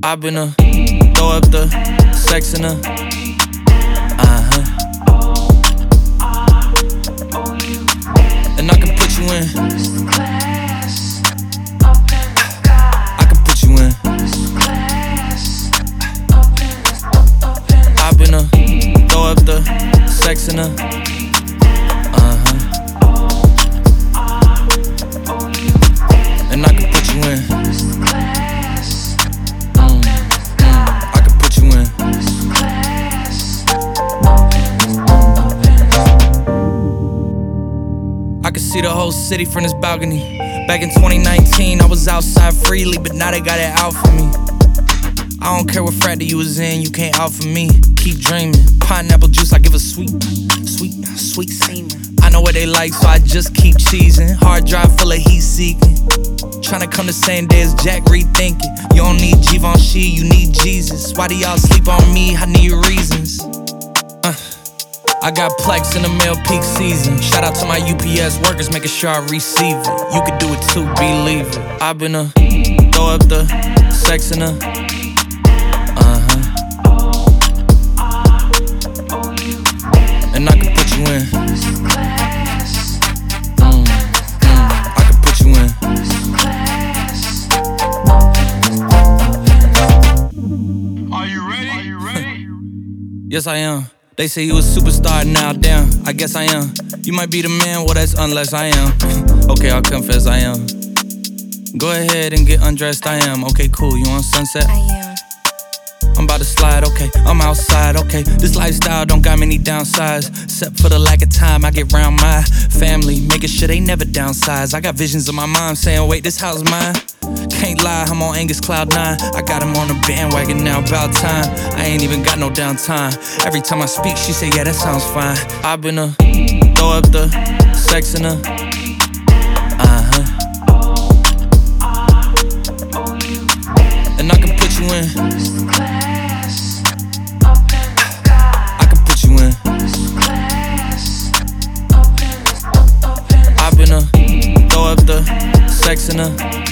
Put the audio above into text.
I've been throw up the sex in her. And I can put you in. I can put you in. I've been throw up the sex in her. And I can put you in. I can put you in. I can see the whole city from this balcony. Back in 2019, I was outside freely, but now they got it out for me. I don't care what frat that you was in, you can't out for me. Keep dreaming. Pineapple juice, I give a sweet semen. I know what they like, so I just keep cheesing. Hard drive full of heat seeking. Tryna come the same day as Jack, rethinking. You don't need Givenchy, you need Jesus. Why do y'all sleep on me? I need reasons. I got Plex in the mail peak season. Shout out to my UPS workers, making sure I receive it. You can do it too, believe it. I've been throw up the sex in her. And I can put you in. I can put you in. Are you ready? Yes, I am. They say you a superstar now, damn, I guess I am. You might be the man, well that's unless I am. Okay, I'll confess I am. Go ahead and get undressed, I am. Okay, cool, you on Sunset? I am. I'm about to slide, okay, I'm outside, okay. This lifestyle don't got many downsides, except for the lack of time I get around my family, making sure they never downsize. I got visions of my mom saying, wait, this house mine. Can't lie, I'm on Angus Cloud 9. I got him on the bandwagon now, about time. I ain't even got no downtime. Every time I speak, she say, yeah, that sounds fine. I've been throw up the sex in her. And I can put you in. I can put you in. I've been throw up the sex in her.